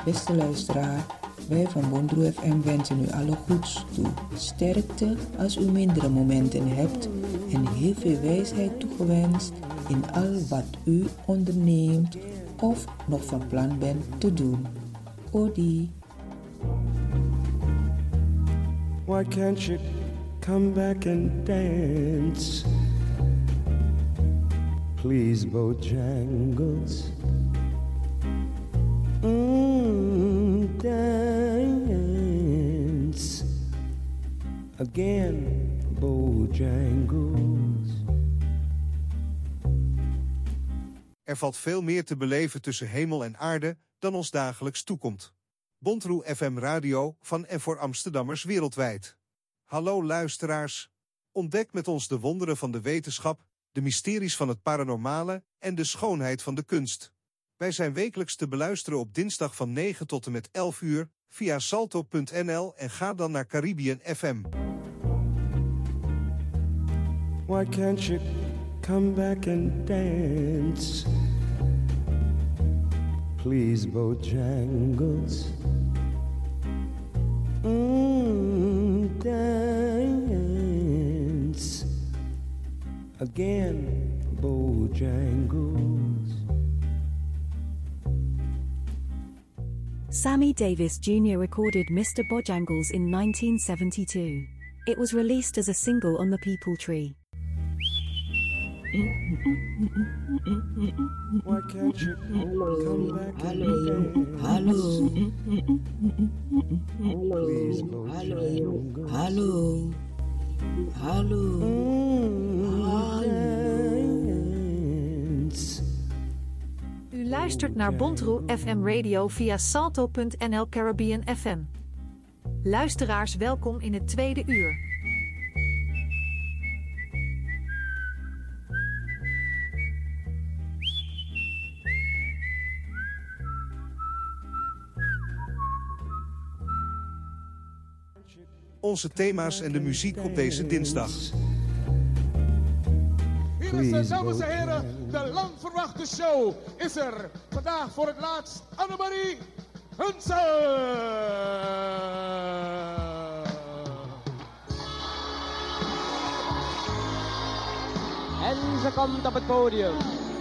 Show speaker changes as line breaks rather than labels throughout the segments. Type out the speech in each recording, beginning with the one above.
Beste luisteraar, wij van Bondroe FM wensen u alle goeds toe. Sterkte als u mindere momenten hebt en heel veel wijsheid toegewenst in al wat u onderneemt of nog van plan bent te doen. Odi.
Why can't you come back and dance? Please, Bojangles. Dance again, Bojangles.
Er valt veel meer te beleven tussen hemel en aarde dan ons dagelijks toekomt. Bondroe FM Radio van en voor Amsterdammers wereldwijd. Hallo luisteraars. Ontdek met ons de wonderen van de wetenschap, de mysteries van het paranormale en de schoonheid van de kunst. Wij zijn wekelijks te beluisteren op dinsdag van 9 tot en met 11 uur via salto.nl en ga dan naar Caribbean FM.
Why can't you come back and dance? Please, Bojangles. Dance again, Bojangles.
Sammy Davis Jr. recorded Mr. Bojangles in 1972. It was released as a single on the People Tree.
Why can't you come back and dance?
Hallo.
Please, Bojangles.
Hallo. Hallo.
Dance.
U luistert naar Bondroe FM Radio via salto.nl Caribbean FM. Luisteraars, welkom in het tweede uur.
Onze thema's en de muziek op deze dinsdag.
Dames en heren, de lang verwachte show is er. Vandaag voor het laatst Annemarie Hunsel.
En ze komt op het podium.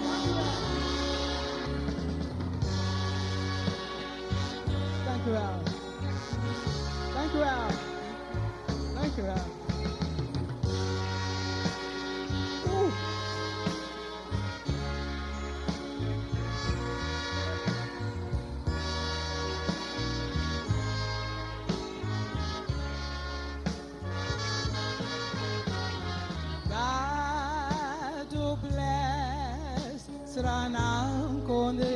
Dank u wel. Dank u wel. Dank u wel. God bless Sranam Konde.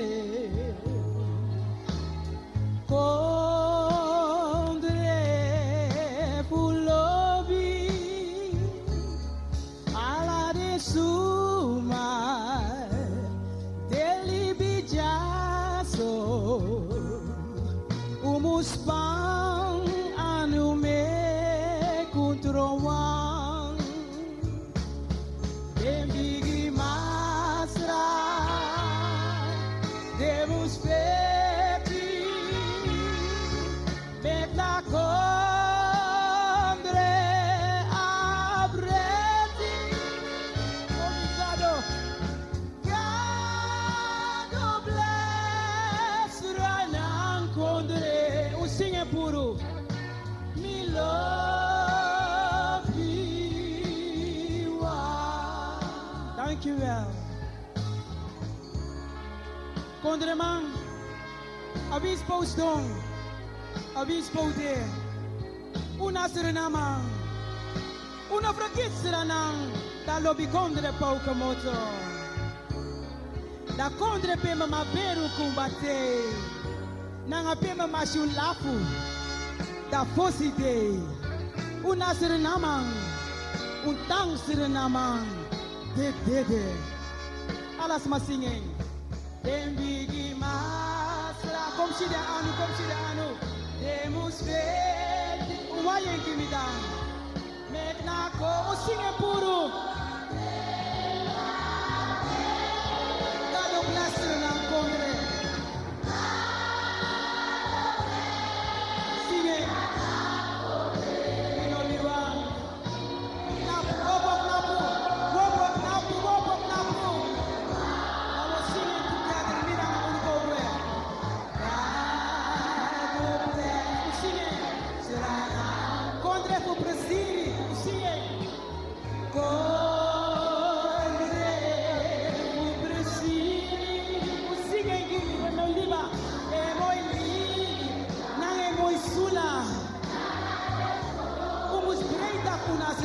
Kondreman, Abispo Stong, Abispo De, Una Surinamang, Una Frakit Surinang, da lobby Kondre Paukamoto, da Kondre Pema Maberu Kumbate, Nanga Pema Mashulafu, da Fosite, Una Surinamang, Untang Surinamang, De, Alas Masinging. Dembigi masra, kom si de anu, demus vedi, uwayen kimidang, met na ko usingen puro. God bless you ng Kongre.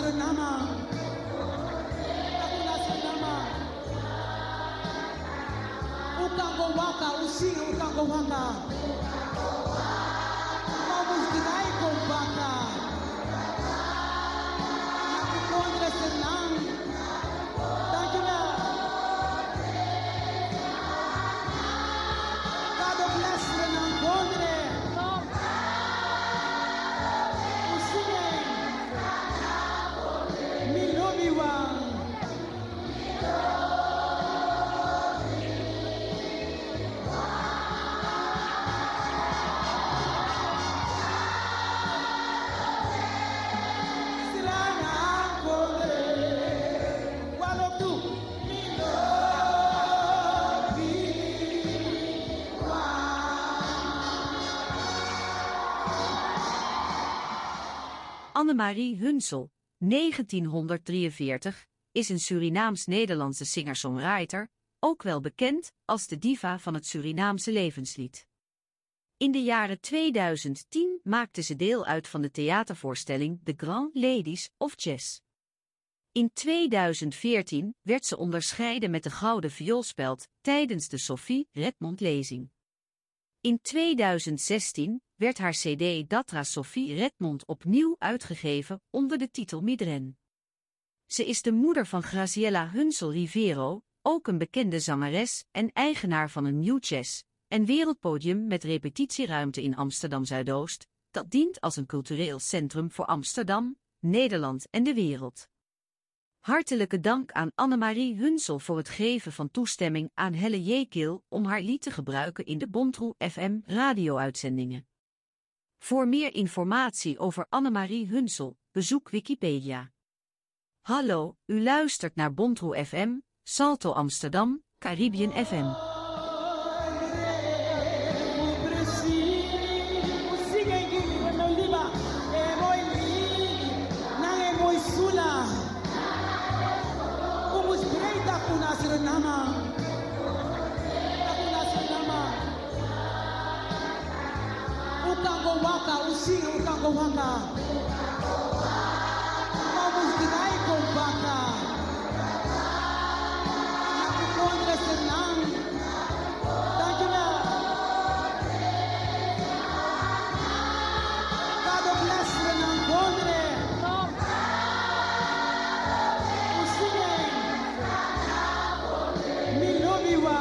Suriname. Takuna Suriname. Ukango waka, usinga ukango waka. Vamos dirai com vaca. Contra Suriname. Dankjewel. God bless Suriname. Contra.
Annemarie Hunsel, 1943, is een Surinaams-Nederlandse singer-songwriter, ook wel bekend als de diva van het Surinaamse levenslied. In de jaren 2010 maakte ze deel uit van de theatervoorstelling The Grand Ladies of Jazz. In 2014 werd ze onderscheiden met de Gouden Vioolspeld tijdens de Sophie Redmond-lezing. In 2016 werd haar cd Datra Sophie Redmond opnieuw uitgegeven onder de titel Midren. Ze is de moeder van Graciela Hunsel Rivero, ook een bekende zangeres en eigenaar van een nieuw jazz- en wereldpodium met repetitieruimte in Amsterdam Zuidoost, dat dient als een cultureel centrum voor Amsterdam, Nederland en de wereld. Hartelijke dank aan Annemarie Hunsel voor het geven van toestemming aan Helle Jekiel om haar lied te gebruiken in de Bontroe FM radio-uitzendingen. Voor meer informatie over Annemarie Hunsel, bezoek Wikipedia. Hallo, u luistert naar Bontroe FM, Salto Amsterdam, Caribbean FM.
Ukango waka, usinga ukango waka. Vamos dirai com vaca. Contra Suriname. Dankjewel. God bless Suriname. Contra. Usinga. Milobiwa.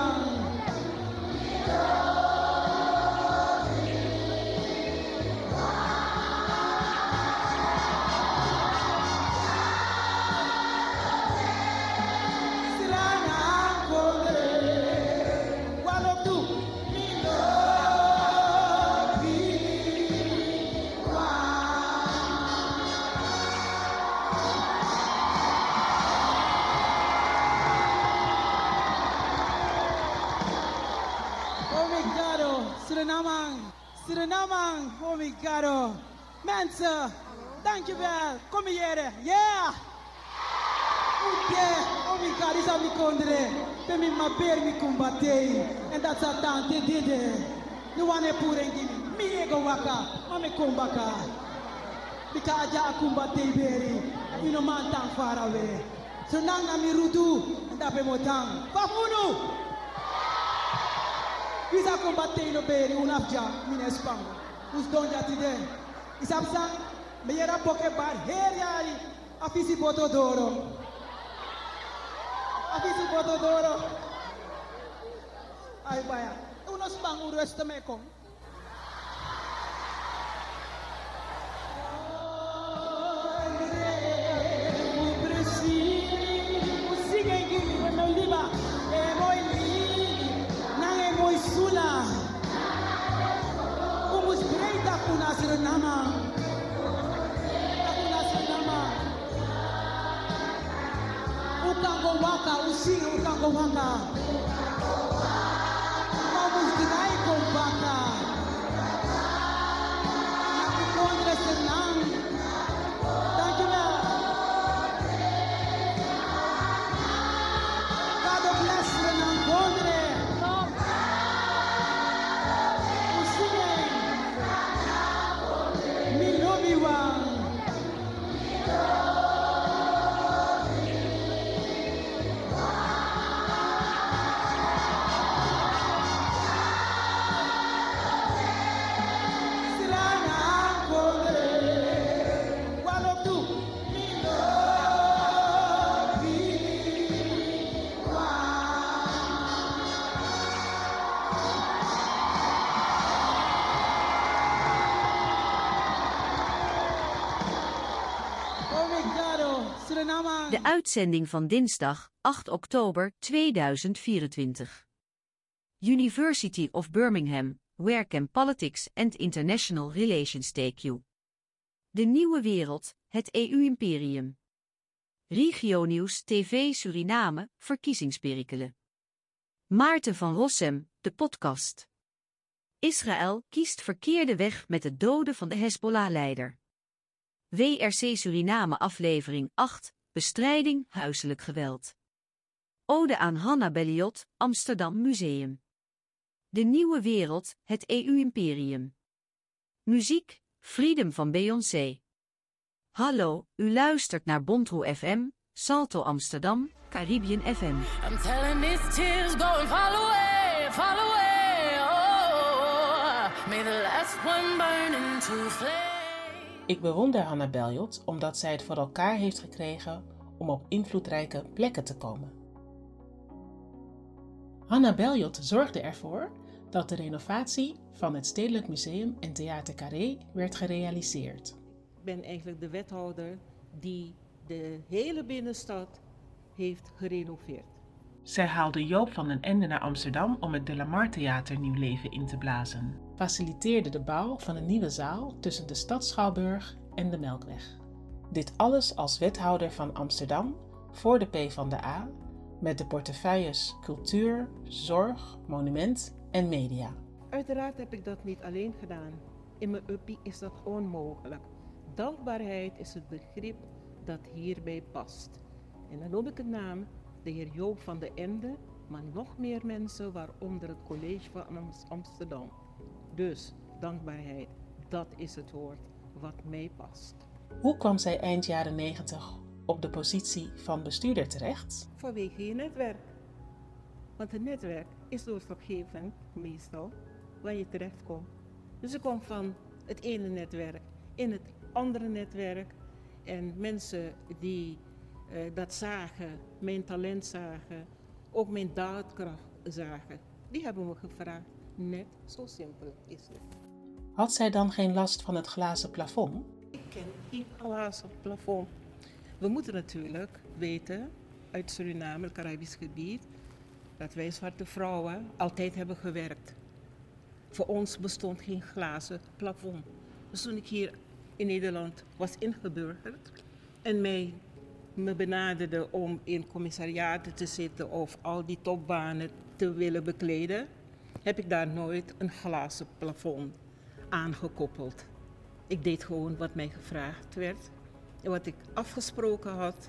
Suriname, obrigado. Mensen, dankjewel. Kom hier. Yeah. Obrigado, is aan mi kondre. Per mi maber mi combatei. En dat sa tante dide. Nu wane pure ngimi. Mi ego waka, ma me kombaka. Bika aja kumbatei beri. Ino man tang far away. So nanga mi rudu. En dape mo tang. Fafunu. Bisa combatei no beri unafja mine spang. Us donja tide. Isap sang me yera poke bar her yari. Afisi botodoro. Afisi botodoro. Ay baya. Uno spang urueste me kom. Suriname. Ukango waka, usinga ukango waka. Vamos dirai com vaca. Contra Suriname. Dankjewel. God bless Suriname. Contra. Milobiwa.
De uitzending van dinsdag 8 oktober 2024. University of Birmingham, where can politics and international relations take you? De nieuwe wereld, het EU-imperium. Regionieuws TV Suriname, verkiezingsperikelen. Maarten van Rossem, de podcast. Israël kiest verkeerde weg met het doden van de Hezbollah-leider. WRC Suriname aflevering 8, bestrijding huiselijk geweld. Ode aan Hannah Belliot, Amsterdam Museum. De nieuwe wereld, het EU-imperium. Muziek, Freedom van Beyoncé. Hallo, u luistert naar Bontroe FM, Salto Amsterdam, Caribbean FM.
I'm telling these tears go and fall away, fall away. Oh, may the last one burn into flame.
Ik bewonder Hannah Belliot omdat zij het voor elkaar heeft gekregen om op invloedrijke plekken te komen. Hannah Belliot zorgde ervoor dat de renovatie van het Stedelijk Museum en Theater Carré werd gerealiseerd.
Ik ben eigenlijk de wethouder die de hele binnenstad heeft gerenoveerd.
Zij haalde Joop van den Ende naar Amsterdam om het De La Mar Theater nieuw leven in te blazen. Faciliteerde de bouw van een nieuwe zaal tussen de Stadsschouwburg en de Melkweg. Dit alles als wethouder van Amsterdam voor de PvdA met de portefeuilles cultuur, zorg, monument en media.
Uiteraard heb ik dat niet alleen gedaan. In mijn uppie is dat onmogelijk. Dankbaarheid is het begrip dat hierbij past. En dan noem ik het naam de heer Joop van den Ende, maar nog meer mensen, waaronder het college van Amsterdam. Dus dankbaarheid, dat is het woord wat mij past.
Hoe kwam zij eind jaren 90 op de positie van bestuurder terecht?
Vanwege je netwerk. Want het netwerk is doorslaggevend meestal waar je terechtkomt. Dus ik kom van het ene netwerk in het andere netwerk. En mensen die dat zagen, mijn talent zagen, ook mijn daadkracht zagen, die hebben me gevraagd. Net zo simpel is het.
Had zij dan geen last van het glazen plafond?
Ik ken geen glazen plafond. We moeten natuurlijk weten, uit Suriname, het Caribisch gebied, dat wij zwarte vrouwen altijd hebben gewerkt. Voor ons bestond geen glazen plafond. Dus toen ik hier in Nederland was ingeburgerd en me benaderde om in commissariaten te zitten of al die topbanen te willen bekleden, heb ik daar nooit een glazen plafond aangekoppeld. Ik deed gewoon wat mij gevraagd werd en wat ik afgesproken had.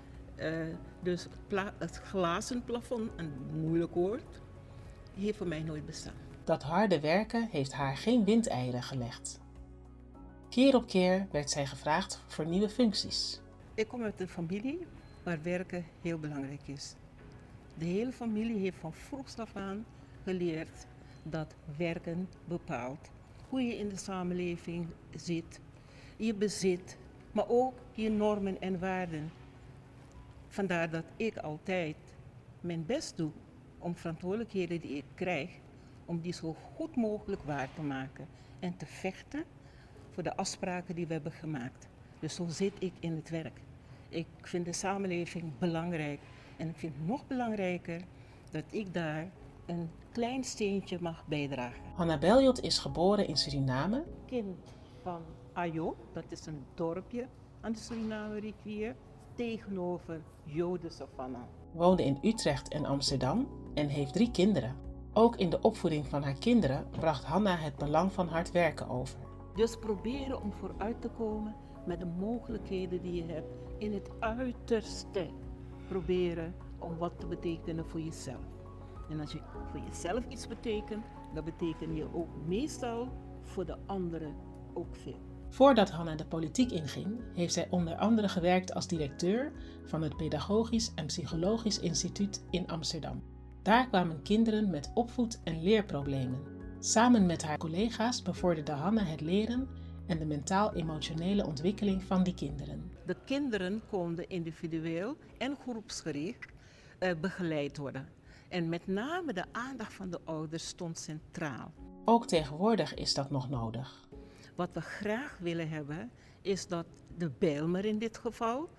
Dus het glazen plafond, een moeilijk woord, heeft voor mij nooit bestaan.
Dat harde werken heeft haar geen windeieren gelegd. Keer op keer werd zij gevraagd voor nieuwe functies.
Ik kom uit een familie waar werken heel belangrijk is. De hele familie heeft van vroegs af aan geleerd dat werken bepaalt hoe je in de samenleving zit, je bezit, maar ook je normen en waarden. Vandaar dat ik altijd mijn best doe om verantwoordelijkheden die ik krijg, om die zo goed mogelijk waar te maken en te vechten voor de afspraken die we hebben gemaakt. Dus zo zit ik in het werk. Ik vind de samenleving belangrijk en ik vind het nog belangrijker dat ik daar een klein steentje mag bijdragen.
Hannah Belliot is geboren in Suriname.
Kind van Ayo, dat is een dorpje aan de Suriname-rivier, tegenover Joden-Savannah.
Woonde in Utrecht en Amsterdam en heeft 3 kinderen. Ook in de opvoeding van haar kinderen bracht Hannah het belang van hard werken over.
Dus proberen om vooruit te komen met de mogelijkheden die je hebt. In het uiterste proberen om wat te betekenen voor jezelf. En als je voor jezelf iets betekent, dan betekent je ook meestal voor de anderen ook veel.
Voordat Hannah de politiek inging, heeft zij onder andere gewerkt als directeur van het Pedagogisch en Psychologisch Instituut in Amsterdam. Daar kwamen kinderen met opvoed- en leerproblemen. Samen met haar collega's bevorderde Hannah het leren en de mentaal-emotionele ontwikkeling van die kinderen.
De kinderen konden individueel en groepsgericht begeleid worden. En met name de aandacht van de ouders stond centraal.
Ook tegenwoordig is dat nog nodig.
Wat we graag willen hebben, is dat de Bijlmer in dit geval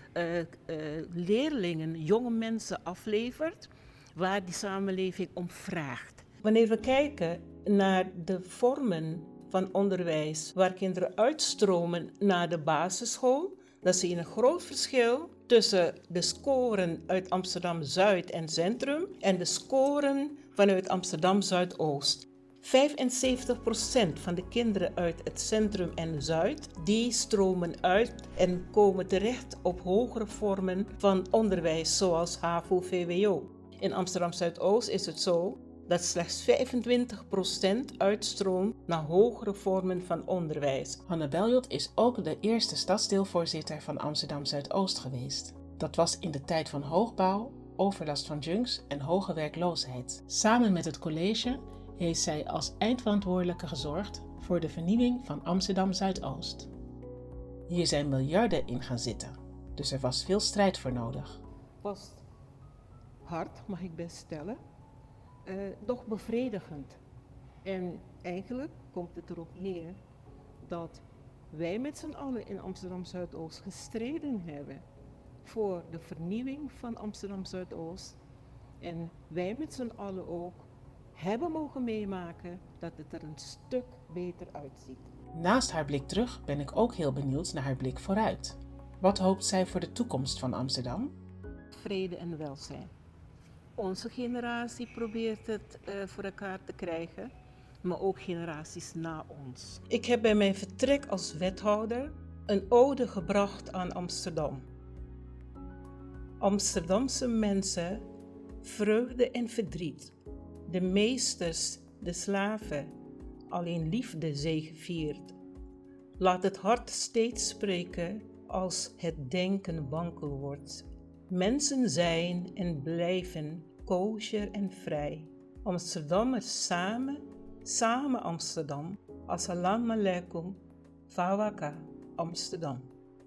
leerlingen, jonge mensen aflevert waar die samenleving om vraagt. Wanneer we kijken naar de vormen van onderwijs waar kinderen uitstromen naar de basisschool, dan zie je een groot verschil tussen de scoren uit Amsterdam-Zuid en Centrum en de scoren vanuit Amsterdam-Zuidoost. 75% van de kinderen uit het Centrum en Zuid, die stromen uit en komen terecht op hogere vormen van onderwijs, zoals HAVO-VWO. In Amsterdam-Zuidoost is het zo dat slechts 25% uitstroomt naar hogere vormen van onderwijs.
Hanne Beljot is ook de eerste stadsdeelvoorzitter van Amsterdam-Zuidoost geweest. Dat was in de tijd van hoogbouw, overlast van junks en hoge werkloosheid. Samen met het college heeft zij als eindverantwoordelijke gezorgd voor de vernieuwing van Amsterdam-Zuidoost. Hier zijn miljarden in gaan zitten, dus er was veel strijd voor nodig.
Was hard, mag ik best stellen, doch bevredigend. En eigenlijk komt het erop neer dat wij met z'n allen in Amsterdam-Zuidoost gestreden hebben voor de vernieuwing van Amsterdam-Zuidoost. En wij met z'n allen ook hebben mogen meemaken dat het er een stuk beter uitziet.
Naast haar blik terug ben ik ook heel benieuwd naar haar blik vooruit. Wat hoopt zij voor de toekomst van Amsterdam?
Vrede en welzijn. Onze generatie probeert het voor elkaar te krijgen, maar ook generaties na ons. Ik heb bij mijn vertrek als wethouder een ode gebracht aan Amsterdam. Amsterdamse mensen, vreugde en verdriet. De meesters, de slaven, alleen liefde zegeviert. Laat het hart steeds spreken als het denken wankel wordt. Mensen zijn en blijven kosher en vrij. Amsterdammers samen Amsterdam. Assalamu alaikum, Fawaka, Amsterdam.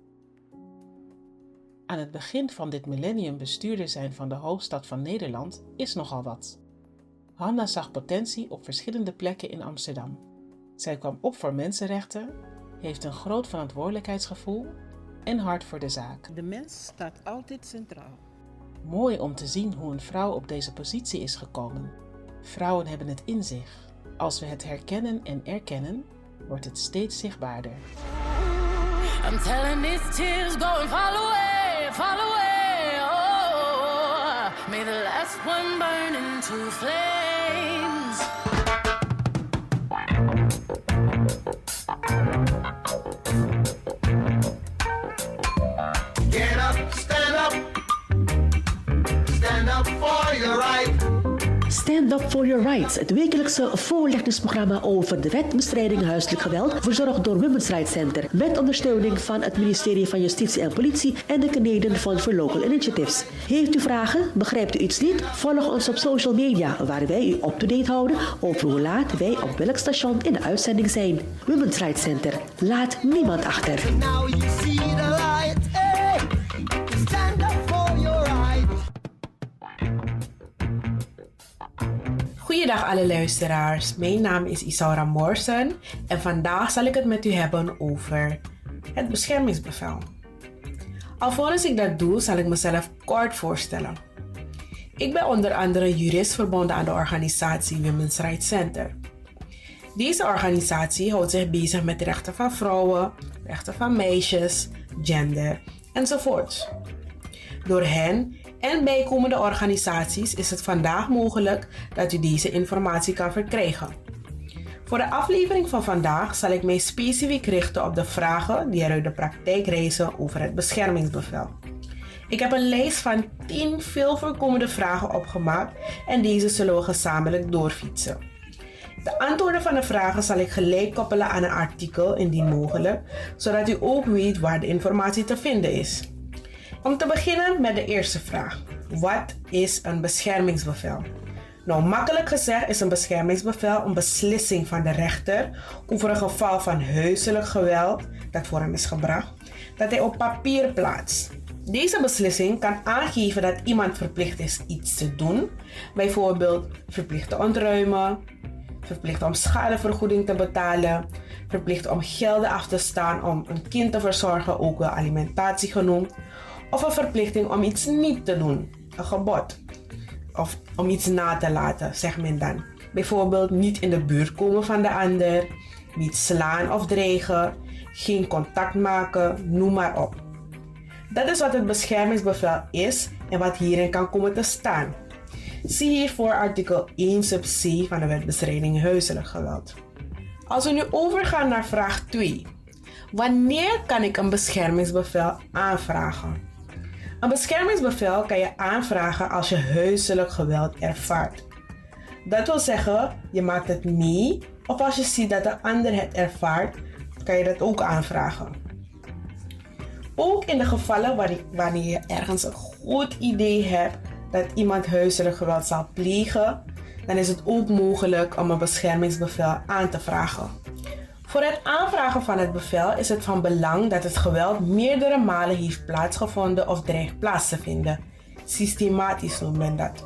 Aan het begin van dit millennium bestuurder zijn van de hoofdstad van Nederland is nogal wat. Hanna zag potentie op verschillende plekken in Amsterdam. Zij kwam op voor mensenrechten, heeft een groot verantwoordelijkheidsgevoel en hart voor de zaak.
De mens staat altijd centraal.
Mooi om te zien hoe een vrouw op deze positie is gekomen. Vrouwen hebben het in zich. Als we het herkennen en erkennen, wordt het steeds zichtbaarder.
I'm telling these tears go and fall away, fall away. Oh, may the last one burn into flames.
Get up, stand up. Stand up for your right.
Stand Up For Your Rights, het wekelijkse voorlichtingsprogramma over de wet bestrijding huiselijk geweld, verzorgd door Women's Rights Center, met ondersteuning van het ministerie van Justitie en Politie en de Canadian Fund for Local Initiatives. Heeft u vragen? Begrijpt u iets niet? Volg ons op social media, waar wij u up-to-date houden over hoe laat wij op welk station in de uitzending zijn. Women's Rights Center, laat niemand achter.
Now you see the light, hey. Stand up for your right.
Goeiedag alle luisteraars, mijn naam is Isaura Morsen en vandaag zal ik het met u hebben over het beschermingsbevel. Alvorens ik dat doe, zal ik mezelf kort voorstellen. Ik ben onder andere jurist verbonden aan de organisatie Women's Rights Center. Deze organisatie houdt zich bezig met de rechten van vrouwen, rechten van meisjes, gender enzovoort. Door hen en bijkomende organisaties is het vandaag mogelijk dat u deze informatie kan verkrijgen. Voor de aflevering van vandaag zal ik mij specifiek richten op de vragen die er uit de praktijk reizen over het beschermingsbevel. Ik heb een lijst van 10 veel voorkomende vragen opgemaakt en deze zullen we gezamenlijk doorfietsen. De antwoorden van de vragen zal ik gelijk koppelen aan een artikel indien mogelijk, zodat u ook weet waar de informatie te vinden is. Om te beginnen met de eerste vraag. Wat is een beschermingsbevel? Nou, makkelijk gezegd is een beschermingsbevel een beslissing van de rechter over een geval van huiselijk geweld dat voor hem is gebracht, dat hij op papier plaatst. Deze beslissing kan aangeven dat iemand verplicht is iets te doen, bijvoorbeeld verplicht te ontruimen, verplicht om schadevergoeding te betalen, verplicht om gelden af te staan om een kind te verzorgen, ook wel alimentatie genoemd, of een verplichting om iets niet te doen, een gebod. Of om iets na te laten, zegt men dan. Bijvoorbeeld niet in de buurt komen van de ander, niet slaan of dreigen, geen contact maken, noem maar op. Dat is wat het beschermingsbevel is en wat hierin kan komen te staan. Zie hiervoor artikel 1 sub c van de Wet bestrijding huiselijk geweld. Als we nu overgaan naar vraag 2. Wanneer kan ik een beschermingsbevel aanvragen? Een beschermingsbevel kan je aanvragen als je huiselijk geweld ervaart. Dat wil zeggen, je maakt het mee of als je ziet dat de ander het ervaart, kan je dat ook aanvragen. Ook in de gevallen wanneer je ergens een goed idee hebt dat iemand huiselijk geweld zal plegen, dan is het ook mogelijk om een beschermingsbevel aan te vragen. Voor het aanvragen van het bevel is het van belang dat het geweld meerdere malen heeft plaatsgevonden of dreigt plaats te vinden. Systematisch noemt men dat.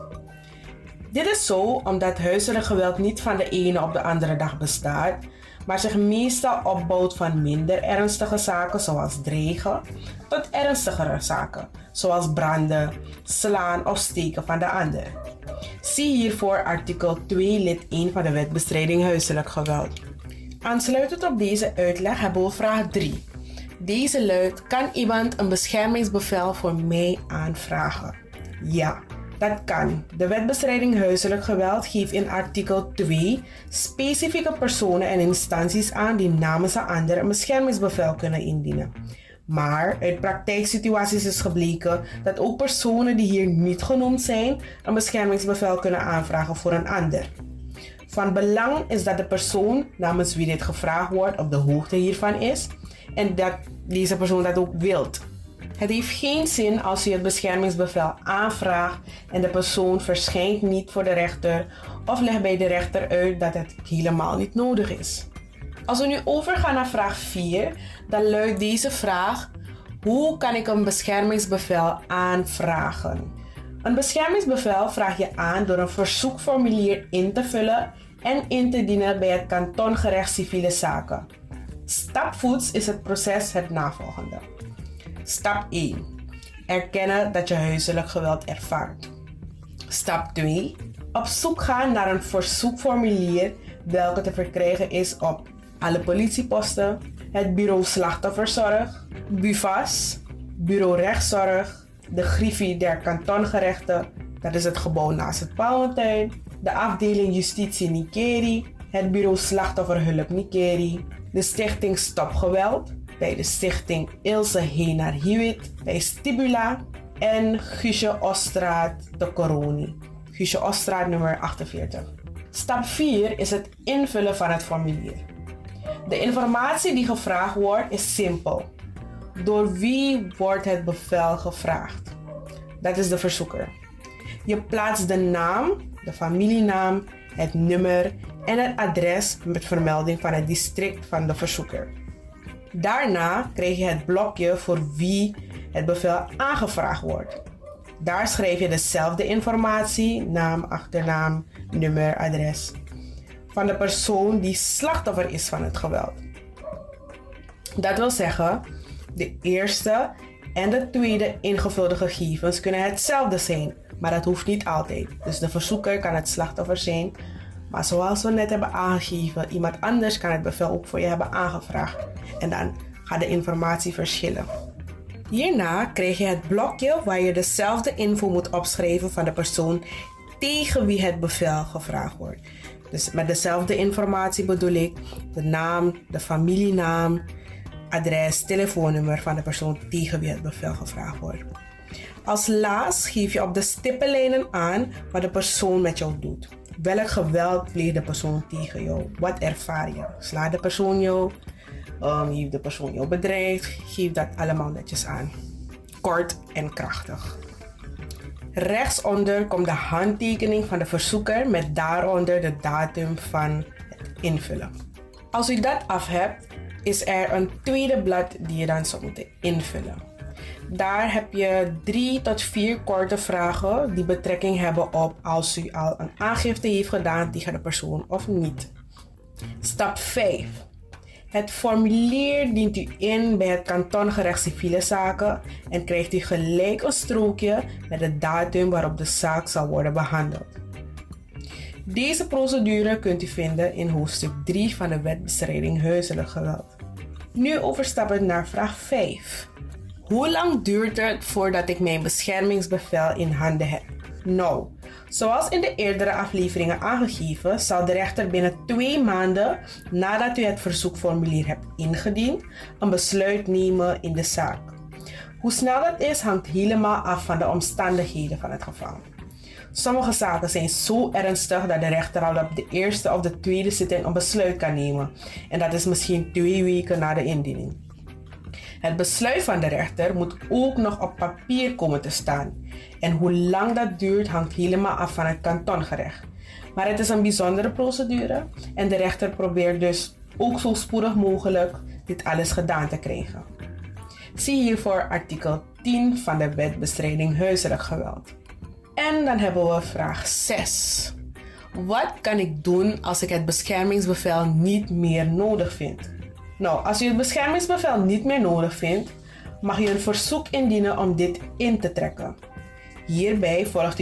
Dit is zo omdat huiselijk geweld niet van de ene op de andere dag bestaat, maar zich meestal opbouwt van minder ernstige zaken zoals dreigen tot ernstigere zaken zoals branden, slaan of steken van de ander. Zie hiervoor artikel 2 lid 1 van de Wet bestrijding huiselijk geweld. Aansluitend op deze uitleg hebben we vraag 3. Deze luidt: kan iemand een beschermingsbevel voor mij aanvragen? Ja, dat kan. De Wet bestrijding huiselijk geweld geeft in artikel 2 specifieke personen en instanties aan die namens een ander een beschermingsbevel kunnen indienen. Maar uit praktijksituaties is gebleken dat ook personen die hier niet genoemd zijn een beschermingsbevel kunnen aanvragen voor een ander. Van belang is dat de persoon namens wie dit gevraagd wordt op de hoogte hiervan is en dat deze persoon dat ook wilt. Het heeft geen zin als je het beschermingsbevel aanvraagt en de persoon verschijnt niet voor de rechter of legt bij de rechter uit dat het helemaal niet nodig is. Als we nu overgaan naar vraag 4, dan luidt deze vraag: hoe kan ik een beschermingsbevel aanvragen? Een beschermingsbevel vraag je aan door een verzoekformulier in te vullen en in te dienen bij het kantongerecht civiele zaken. Stapvoets is het proces het navolgende. Stap 1. Erkennen dat je huiselijk geweld ervaart. Stap 2. Op zoek gaan naar een verzoekformulier welke te verkrijgen is op alle politieposten, het bureau slachtofferzorg, BUVAS, bureau rechtszorg, de griffie der kantongerechten, dat is het gebouw naast het Palmentuin, de afdeling justitie Nikeri, het bureau slachtofferhulp Nikeri, de stichting Stop Geweld, bij de stichting Ilse Henar Hewitt, bij Stibula en Guusje Ostraat de Coroni. Guusje Ostraat nummer 48. Stap 4 is het invullen van het formulier. De informatie die gevraagd wordt is simpel. Door wie wordt het bevel gevraagd? Dat is de verzoeker. Je plaatst de naam, de familienaam, het nummer en het adres met vermelding van het district van de verzoeker. Daarna krijg je het blokje voor wie het bevel aangevraagd wordt. Daar schrijf je dezelfde informatie, naam, achternaam, nummer, adres, van de persoon die slachtoffer is van het geweld. Dat wil zeggen, de eerste en de tweede ingevulde gegevens kunnen hetzelfde zijn, maar dat hoeft niet altijd. Dus de verzoeker kan het slachtoffer zijn, maar zoals we net hebben aangegeven, iemand anders kan het bevel ook voor je hebben aangevraagd. En dan gaat de informatie verschillen. Hierna krijg je het blokje waar je dezelfde info moet opschrijven van de persoon tegen wie het bevel gevraagd wordt. Dus met dezelfde informatie bedoel ik de naam, de familienaam, adres, telefoonnummer van de persoon tegen wie het bevel gevraagd wordt. Als laatst geef je op de stippenlijnen aan wat de persoon met jou doet. Welk geweld pleegt de persoon tegen jou? Wat ervaar je? Slaat de persoon jou? Heeft de persoon jou bedreigd? Geef dat allemaal netjes aan. Kort en krachtig. Rechtsonder komt de handtekening van de verzoeker met daaronder de datum van het invullen. Als u dat af hebt, is er een tweede blad die je dan zou moeten invullen. Daar heb je 3 tot 4 korte vragen die betrekking hebben op als u al een aangifte heeft gedaan tegen de persoon of niet. Stap 5. Het formulier dient u in bij het kantongerecht civiele zaken en krijgt u gelijk een strookje met de datum waarop de zaak zal worden behandeld. Deze procedure kunt u vinden in hoofdstuk 3 van de Wet bestrijding huiselijk geweld. Nu overstappen naar vraag 5. Hoe lang duurt het voordat ik mijn beschermingsbevel in handen heb? Nou, zoals in de eerdere afleveringen aangegeven, zal de rechter binnen 2 maanden nadat u het verzoekformulier hebt ingediend, een besluit nemen in de zaak. Hoe snel dat is, hangt helemaal af van de omstandigheden van het geval. Sommige zaken zijn zo ernstig dat de rechter al op de eerste of de tweede zitting een besluit kan nemen. En dat is misschien 2 weken na de indiening. Het besluit van de rechter moet ook nog op papier komen te staan. En hoe lang dat duurt hangt helemaal af van het kantongerecht. Maar het is een bijzondere procedure en de rechter probeert dus ook zo spoedig mogelijk dit alles gedaan te krijgen. Zie hiervoor artikel 10 van de Wet bestrijding huiselijk geweld. En dan hebben we vraag 6. Wat kan ik doen als ik het beschermingsbevel niet meer nodig vind? Nou, als u het beschermingsbevel niet meer nodig vindt, mag u een verzoek indienen om dit in te trekken. Hierbij volgt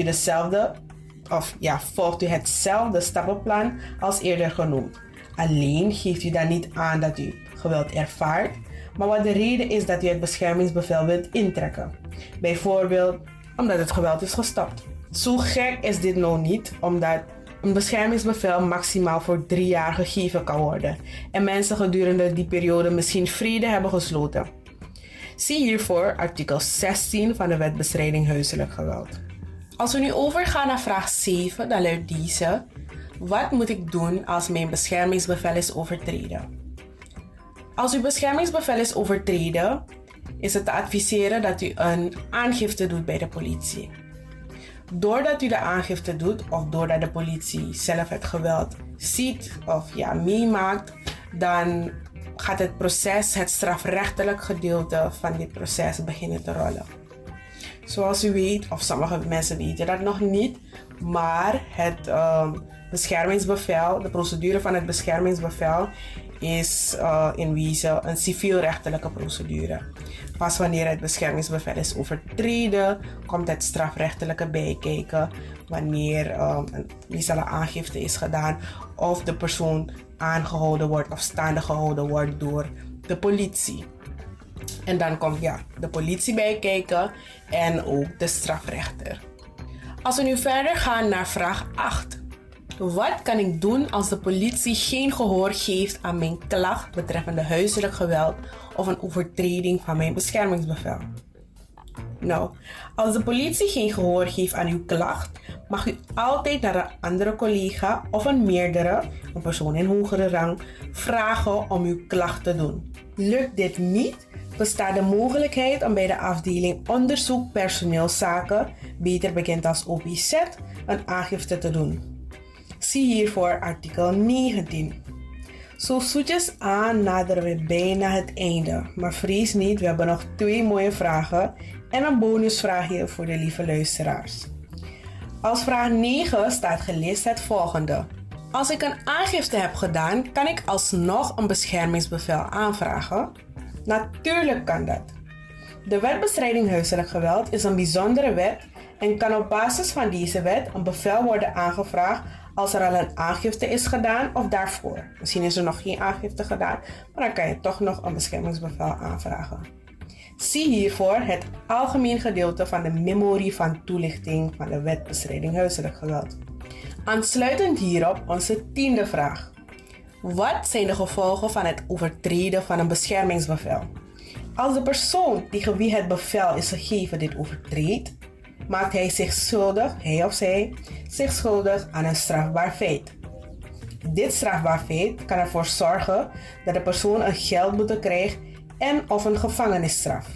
u hetzelfde stappenplan als eerder genoemd. Alleen geeft u dan niet aan dat u geweld ervaart, maar wat de reden is dat u het beschermingsbevel wilt intrekken. Bijvoorbeeld omdat het geweld is gestopt. Zo gek is dit nou niet, omdat een beschermingsbevel maximaal voor 3 jaar gegeven kan worden en mensen gedurende die periode misschien vrede hebben gesloten. Zie hiervoor artikel 16 van de Wet bestrijding huiselijk geweld. Als we nu overgaan naar vraag 7, dan luidt deze: wat moet ik doen als mijn beschermingsbevel is overtreden? Als uw beschermingsbevel is overtreden, is het te adviseren dat u een aangifte doet bij de politie. Doordat u de aangifte doet of doordat de politie zelf het geweld ziet of meemaakt, dan gaat het proces, het strafrechtelijk gedeelte van dit proces beginnen te rollen. Zoals u weet, of sommige mensen weten dat nog niet, maar het beschermingsbevel, de procedure van het beschermingsbevel is in wezen een civielrechtelijke procedure. Pas wanneer het beschermingsbevel is overtreden, komt het strafrechtelijke bijkijken wanneer een aangifte is gedaan of de persoon aangehouden wordt of staande gehouden wordt door de politie. En dan komt de politie bijkijken en ook de strafrechter. Als we nu verder gaan naar vraag 8. Wat kan ik doen als de politie geen gehoor geeft aan mijn klacht betreffende huiselijk geweld of een overtreding van mijn beschermingsbevel? Nou, als de politie geen gehoor geeft aan uw klacht, mag u altijd naar een andere collega of een meerdere, een persoon in hogere rang, vragen om uw klacht te doen. Lukt dit niet, bestaat de mogelijkheid om bij de afdeling onderzoek personeelszaken, beter bekend als OPZ, een aangifte te doen. Zie hiervoor artikel 19. Zo zoetjes aan naderen we bijna het einde, maar vrees niet, we hebben nog 2 mooie vragen en een bonusvraagje voor de lieve luisteraars. Als vraag 9 staat gelist het volgende. Als ik een aangifte heb gedaan, kan ik alsnog een beschermingsbevel aanvragen? Natuurlijk kan dat. De Wet bestrijding huiselijk geweld is een bijzondere wet en kan op basis van deze wet een bevel worden aangevraagd als er al een aangifte is gedaan of daarvoor. Misschien is er nog geen aangifte gedaan, maar dan kan je toch nog een beschermingsbevel aanvragen. Zie hiervoor het algemeen gedeelte van de memorie van toelichting van de Wet bestrijding huiselijk geweld. Aansluitend hierop onze 10e vraag. Wat zijn de gevolgen van het overtreden van een beschermingsbevel? Als de persoon tegen wie het bevel is gegeven dit overtreedt, maakt hij of zij zich schuldig aan een strafbaar feit. Dit strafbaar feit kan ervoor zorgen dat de persoon een geldboete krijgt en of een gevangenisstraf.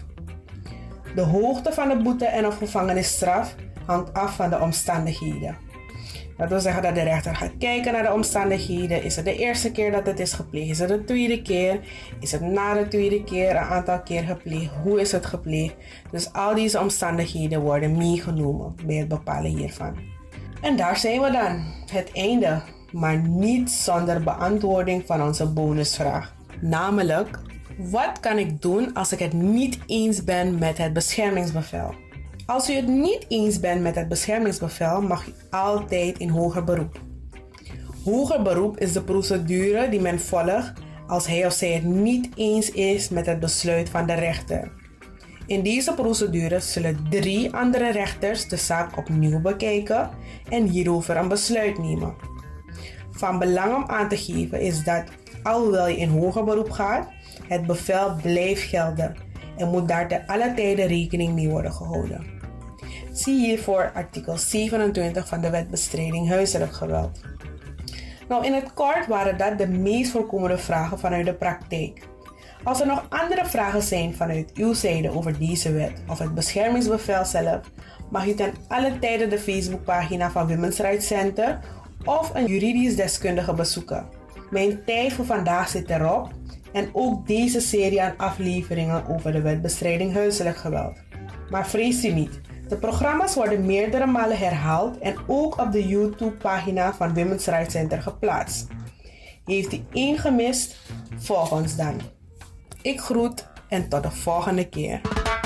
De hoogte van de boete en of gevangenisstraf hangt af van de omstandigheden. Dat wil zeggen dat de rechter gaat kijken naar de omstandigheden. Is het de eerste keer dat het is gepleegd? Is het de tweede keer? Is het na de tweede keer een aantal keer gepleegd? Hoe is het gepleegd? Dus al deze omstandigheden worden meegenomen bij het bepalen hiervan. En daar zijn we dan. Het einde. Maar niet zonder beantwoording van onze bonusvraag. Namelijk, wat kan ik doen als ik het niet eens ben met het beschermingsbevel? Als u het niet eens bent met het beschermingsbevel, mag u altijd in hoger beroep. Hoger beroep is de procedure die men volgt als hij of zij het niet eens is met het besluit van de rechter. In deze procedure zullen 3 andere rechters de zaak opnieuw bekijken en hierover een besluit nemen. Van belang om aan te geven is dat, alhoewel je in hoger beroep gaat, het bevel blijft gelden en moet daar te alle tijden rekening mee worden gehouden. Zie hiervoor artikel 27 van de Wet Bestrijding Huiselijk Geweld. Nou, in het kort waren dat de meest voorkomende vragen vanuit de praktijk. Als er nog andere vragen zijn vanuit uw zijde over deze wet of het beschermingsbevel zelf, mag u ten alle tijde de Facebookpagina van Women's Rights Center of een juridisch deskundige bezoeken. Mijn tijd voor vandaag zit erop en ook deze serie aan afleveringen over de Wet Bestrijding Huiselijk Geweld. Maar vrees u niet, de programma's worden meerdere malen herhaald en ook op de YouTube-pagina van Women's Rights Center geplaatst. Heeft u één gemist? Volg ons dan. Ik groet en tot de volgende keer.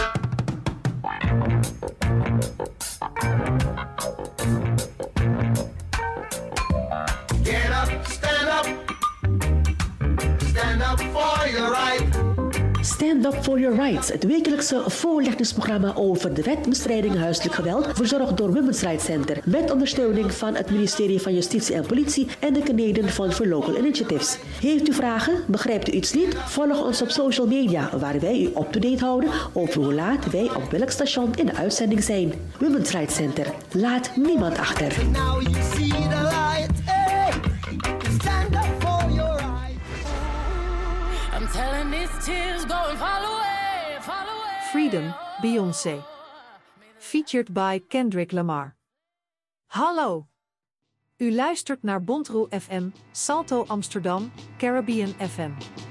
Get up, stand up. Stand up for your right.
Stand Up For Your Rights, het wekelijkse voorlichtingsprogramma over de wet bestrijding huiselijk geweld, verzorgd door Women's Rights Center, met ondersteuning van het ministerie van Justitie en Politie en de Canadian Fund for Local Initiatives. Heeft u vragen? Begrijpt u iets niet? Volg ons op social media, waar wij u up-to-date houden over hoe laat wij op welk station in de uitzending zijn. Women's Rights Center, laat niemand achter.
Now you see the light. Hey, stand up for your right.
I'm telling these tears go and fall away, fall away.
Freedom, Beyoncé. Featured by Kendrick Lamar. Hallo. U luistert naar Bontroe FM, Salto Amsterdam, Caribbean FM.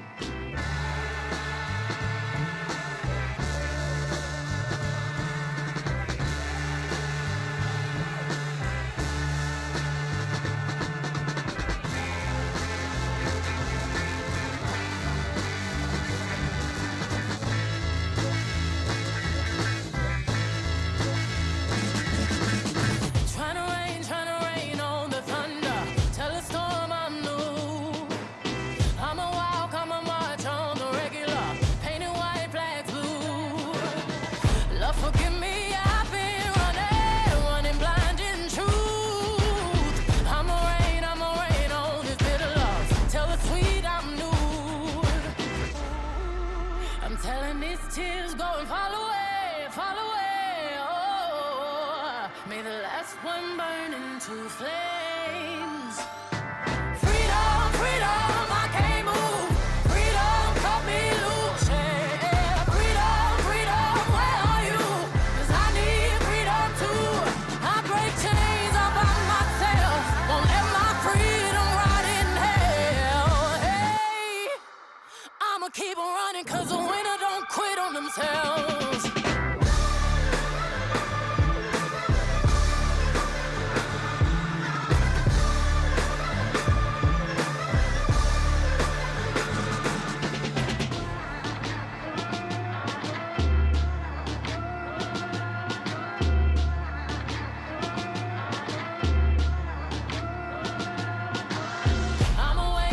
Keep on running, cause the winner don't quit on themselves.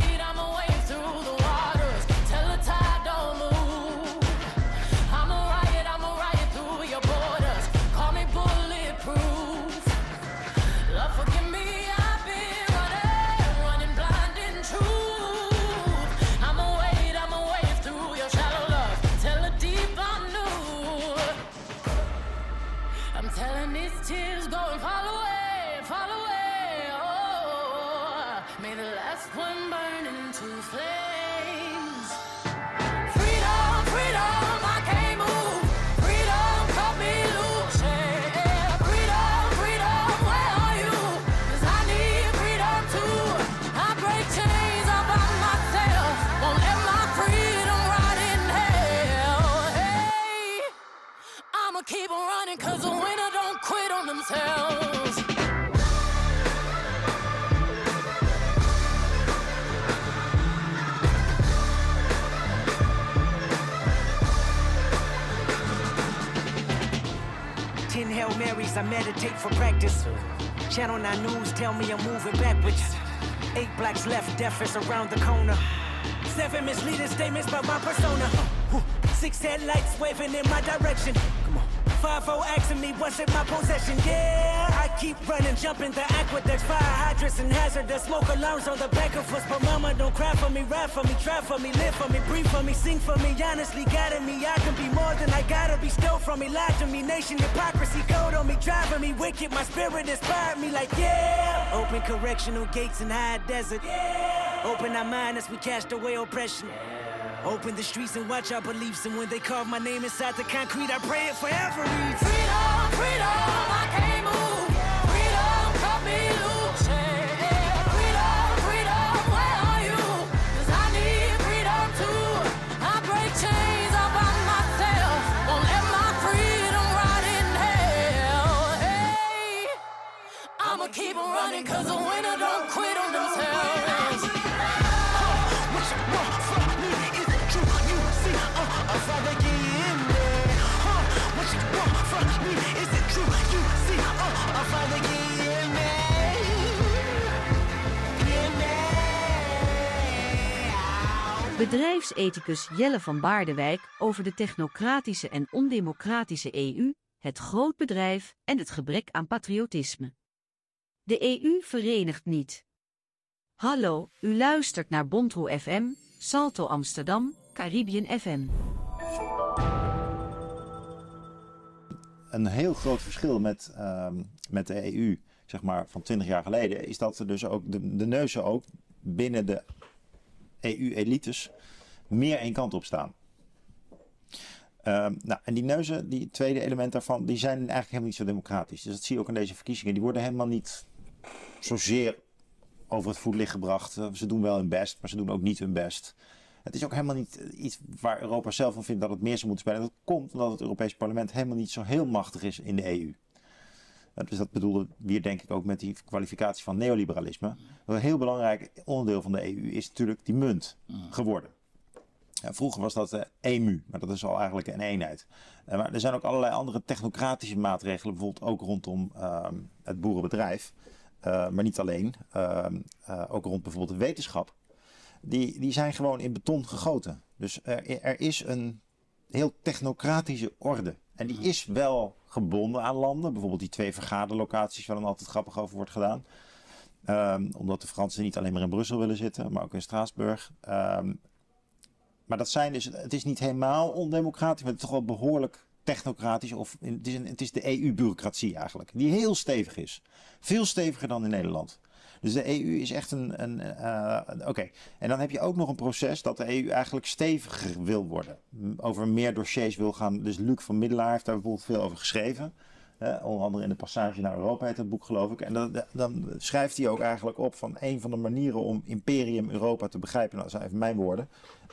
I'ma wait through the waters till the tide don't move. I'ma ride
Marys, I meditate for practice. Channel 9 News tell me I'm moving backwards. 8 blacks left, death is around the corner. 7 misleading statements about my persona. 6 headlights waving in my direction. 5-0 asking me what's in my possession. Yeah, I keep running, jumping the aqueducts, fire hydrants and hazardous smoke alarms on the back of us. But mama, don't cry for me, ride for me, try for me, live for me, breathe for me, sing for me. Honestly, guiding me, I can be more than I gotta be. Stole from me, lied to me, nation hypocrisy, code on me, driving me wicked. My spirit inspired me like yeah. Open correctional gates in high desert. Yeah. Open our mind as we cast away oppression. Open the streets and watch our beliefs. And when they carve my name inside the concrete, I pray it forever reads.
Freedom, freedom, I can't move. Freedom, cut me loose. Freedom, freedom, where are you? 'Cause I need freedom too. I break chains all by myself. Won't let my freedom rot in hell. Hey, I'ma keep on running 'cause the winner don't quit on themselves.
Bedrijfsethicus Jelle van Baardewijk over de technocratische en ondemocratische EU, het grootbedrijf en het gebrek aan patriotisme. De EU verenigt niet. Hallo, u luistert naar Bontroe FM, Salto Amsterdam, Caribbean FM.
Een heel groot verschil met de EU, zeg maar van 20 jaar geleden, is dat er dus ook de neuzen ook binnen de EU-elites meer één kant op staan. En die neuzen, die tweede element daarvan, die zijn eigenlijk helemaal niet zo democratisch. Dus dat zie je ook in deze verkiezingen. Die worden helemaal niet zozeer over het voetlicht gebracht. Ze doen wel hun best, maar ze doen ook niet hun best. Het is ook helemaal niet iets waar Europa zelf van vindt dat het meer zou moeten spelen. Dat komt omdat het Europees Parlement helemaal niet zo heel machtig is in de EU. Dus dat bedoelde weer denk ik ook met die kwalificatie van neoliberalisme. Een heel belangrijk onderdeel van de EU is natuurlijk die munt geworden. Vroeger was dat de EMU, maar dat is al eigenlijk een eenheid. Maar er zijn ook allerlei andere technocratische maatregelen, bijvoorbeeld ook rondom het boerenbedrijf. Maar niet alleen, ook rond bijvoorbeeld de wetenschap. Die zijn gewoon in beton gegoten. Dus er is een heel technocratische orde. En die is wel gebonden aan landen. Bijvoorbeeld die 2 vergaderlocaties waar dan altijd grappig over wordt gedaan. Omdat de Fransen niet alleen maar in Brussel willen zitten, maar ook in Straatsburg. Maar dat zijn dus, het is niet helemaal ondemocratisch, maar het is toch wel behoorlijk technocratisch. Het is de EU-bureaucratie eigenlijk, die heel stevig is. Veel steviger dan in Nederland. Dus de EU is echt oké. En dan heb je ook nog een proces dat de EU eigenlijk steviger wil worden. Over meer dossiers wil gaan. Dus Luc van Middelaar heeft daar bijvoorbeeld veel over geschreven. Onder andere in de Passage naar Europa heet het boek, geloof ik. En dan schrijft hij ook eigenlijk op van een van de manieren om Imperium Europa te begrijpen, nou, dat zijn even mijn woorden,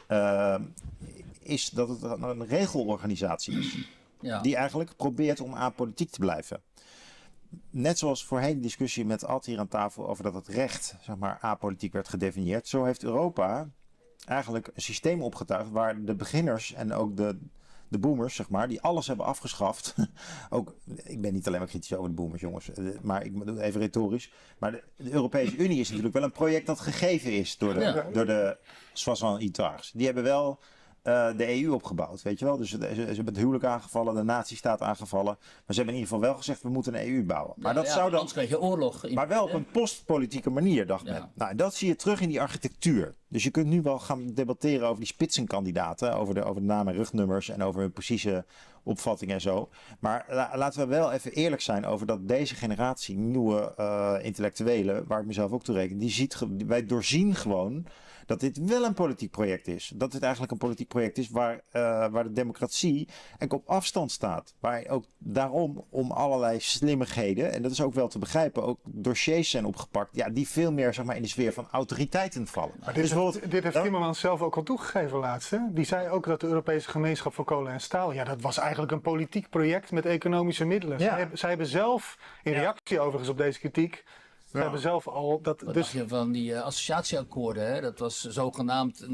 is dat het een regelorganisatie is. Ja. Die eigenlijk probeert om apolitiek te blijven. Net zoals voorheen de discussie met Ad hier aan tafel over dat het recht, zeg maar, apolitiek werd gedefinieerd. Zo heeft Europa eigenlijk een systeem opgetuigd waar de beginners en ook de boomers, zeg maar, die alles hebben afgeschaft. Ook, ik ben niet alleen maar kritisch over de boomers, jongens, maar ik bedoel even retorisch. Maar de Europese Unie is natuurlijk wel een project dat gegeven is door de soixante-dix. Die hebben wel de EU opgebouwd, weet je wel. Dus ze hebben het huwelijk aangevallen, de nazistaat aangevallen. Maar ze hebben in ieder geval wel gezegd, we moeten een EU bouwen. Maar dat zou dan, anders krijg je oorlog. Maar wel op een postpolitieke manier, dacht men. Nou, en dat zie je terug in die architectuur. Dus je kunt nu wel gaan debatteren over die spitsenkandidaten, over de namen en rugnummers en over hun precieze opvatting en zo. Maar laten we wel even eerlijk zijn over dat deze generatie nieuwe intellectuelen, waar ik mezelf ook toe reken, wij doorzien gewoon dat dit wel een politiek project is. Dat dit eigenlijk een politiek project is waar de democratie op afstand staat. Waar ook daarom om allerlei slimmigheden, en dat is ook wel te begrijpen, ook dossiers zijn opgepakt, ja, die veel meer, zeg maar, in de sfeer van autoriteiten vallen.
Maar dit heeft Timmermans zelf ook al toegegeven laatst. Hè? Die zei ook dat de Europese Gemeenschap voor Kolen en Staal, ja, dat was eigenlijk een politiek project met economische middelen. Ja. Zij hebben zelf, in reactie overigens op deze kritiek, we hebben zelf al dat.
Wat dacht je van die associatieakkoorden? Hè? Dat was zogenaamd